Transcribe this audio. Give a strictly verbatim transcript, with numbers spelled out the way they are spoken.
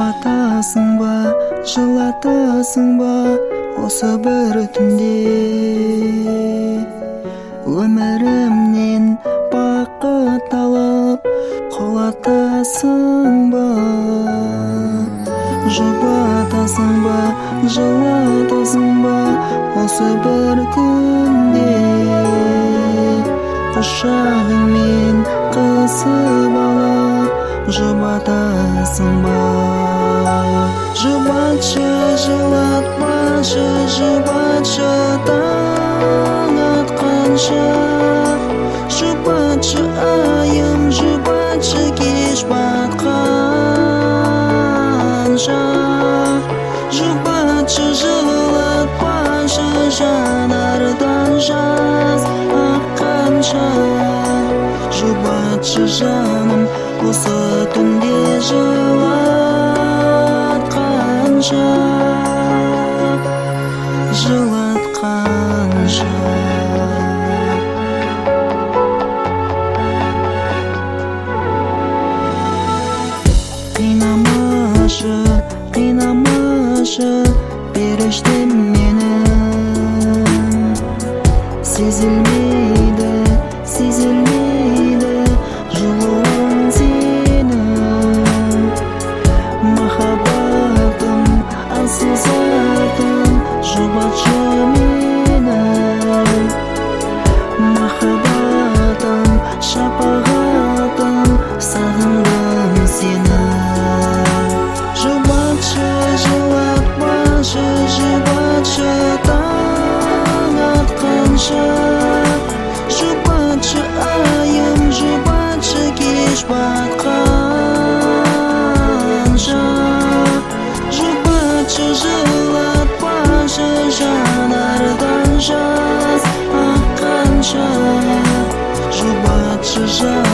Жылатасың ба, жылатасың ба осы бір түнде? Өмірімнен бақыт алып құлатасың ба? Жұбатасың ба, жылатасың ба осы бір күнде? Құшағыңмен қысып алып жұбатасың ба? Жұбатшы, жылатпашы, жұбатшы таң атқанша. Жұбатшы айым, жұбатшы кеш батқанша. Жұбатшы, жылатпашы жанардан жас аққанша. Жұбатшы жаным осы түнде жылатқанша, жылатқанша. Қинамашы, қинамашы періштем менің. Сезілмейді, сезілмейді жылуың сенің. Махаббатым, асыл затым, жұбатшы мені. Махаббатым, шапағатым, сағындым сені. Жұбатшы, жылатпашы, жұбатшы таң атқанша. Жұбатшы айым, жұбатшы кеш батқанша. Жұбатшы, жылатпашы жанардан жас аққанша. Жұбатшы жаным